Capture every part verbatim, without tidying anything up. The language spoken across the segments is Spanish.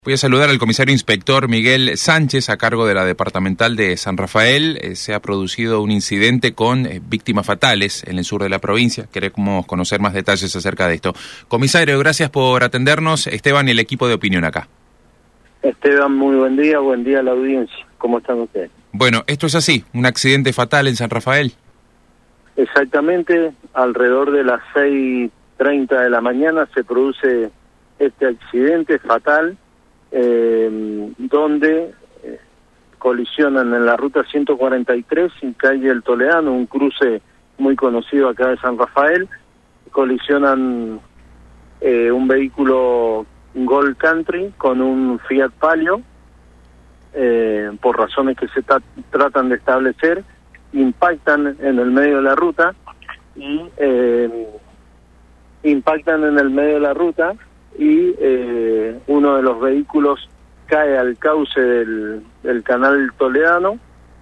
Voy a saludar al comisario inspector Miguel Sánchez, a cargo de la departamental de San Rafael. Eh, se ha producido un incidente con eh, víctimas fatales en el sur de la provincia. Queremos conocer más detalles acerca de esto. Comisario, gracias por atendernos. Esteban y el equipo de Opinión acá. Esteban, muy buen día, buen día a la audiencia. ¿Cómo están ustedes? Bueno, esto es así, un accidente fatal en San Rafael. Exactamente, alrededor de las seis treinta de la mañana se produce este accidente fatal. Eh, donde eh, colisionan en la ruta ciento cuarenta y tres en calle El Toledano, un cruce muy conocido acá de San Rafael. Colisionan eh, un vehículo Gold Country con un Fiat Palio, eh, por razones que se tratan de establecer, impactan en el medio de la ruta y eh, impactan en el medio de la ruta y eh, uno de los vehículos cae al cauce del, del canal Toledano.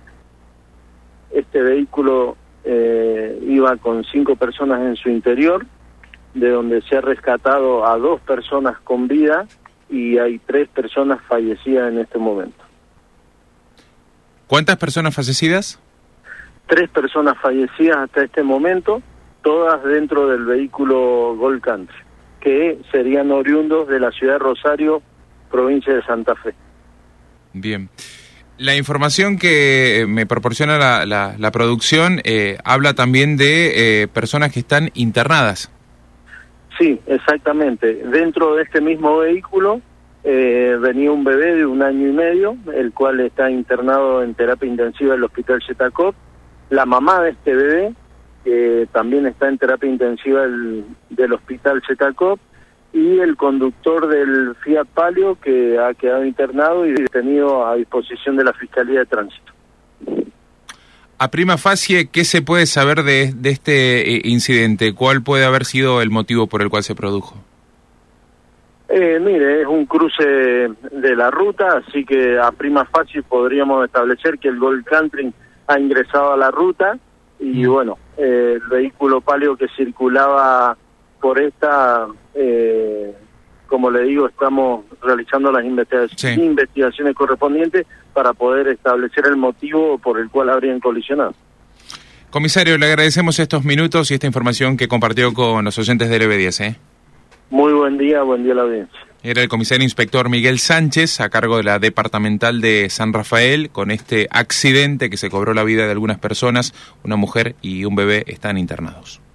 Este vehículo eh, iba con cinco personas en su interior, de donde se ha rescatado a dos personas con vida y hay tres personas fallecidas en este momento. ¿Cuántas personas fallecidas? Tres personas fallecidas hasta este momento, todas dentro del vehículo Gold Country, que serían oriundos de la ciudad de Rosario, provincia de Santa Fe. Bien. La información que me proporciona la, la, la producción eh, habla también de eh, personas que están internadas. Sí, exactamente. Dentro de este mismo vehículo eh, venía un bebé de un año y medio, el cual está internado en terapia intensiva del Hospital Chetacop. La mamá de este bebé que también está en terapia intensiva del, del Hospital Chetacop, y el conductor del Fiat Palio, que ha quedado internado y detenido a disposición de la Fiscalía de Tránsito. A prima facie, ¿qué se puede saber de, de este eh, incidente? ¿Cuál puede haber sido el motivo por el cual se produjo? Eh, mire, es un cruce de la ruta, así que a prima facie podríamos establecer que el Gold Country ha ingresado a la ruta y mm. bueno, eh, el vehículo Palio que circulaba por esta, eh, como le digo, estamos realizando las investigaciones, sí. investigaciones correspondientes para poder establecer el motivo por el cual habrían colisionado. Comisario, le agradecemos estos minutos y esta información que compartió con los oyentes del E B diez. ¿eh? Muy buen día, buen día a la audiencia. Era el comisario inspector Miguel Sánchez, a cargo de la departamental de San Rafael, con este accidente que se cobró la vida de algunas personas. Una mujer y un bebé están internados.